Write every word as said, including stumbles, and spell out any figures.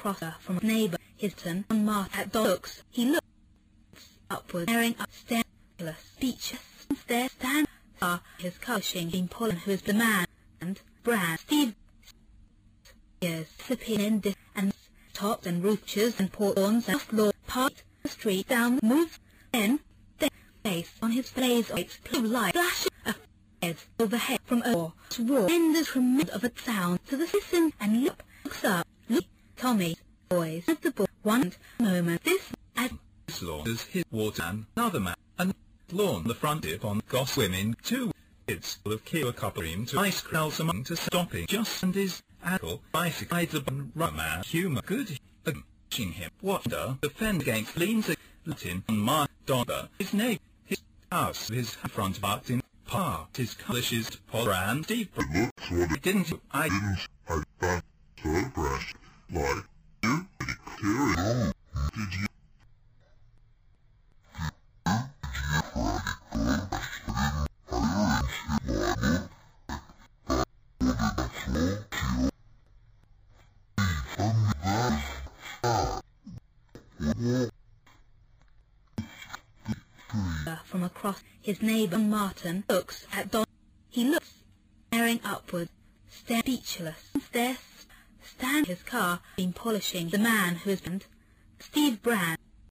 across her from a neighbour. His turn on Martin at looks. He looks upward, staring up, staring, speechless, there stand. Are his cushing being pulling who is the man, and Brad, Steve, ears, sipping in this, and tops and roofers and portons and floor, part the street down, moves, then, then, face on his blaze of blue light, flash a head overhead from a door, roar, and the tremendous of a sound to the citizen, and look, looks up, look, Tommy, boys, at the book, one moment, this, at slaughters his water and another man, and lawn the front dip on goss women, two kids full of kill a couple him to ice crowds among to stopping just and his ankle, bicycle, the bun, man, humour, good, pushing him, wonder, defend against leans a Latin on my daughter, his name, his house, his front butt in part, his colours to Paul and deep. It looks what it didn't, I didn't, I thought so fresh, like, you, carry on, did you? From across his neighbour Martin looks at Don. He looks, staring upward, stare speechless, there stand his car, been polishing the man who is Steve Brand.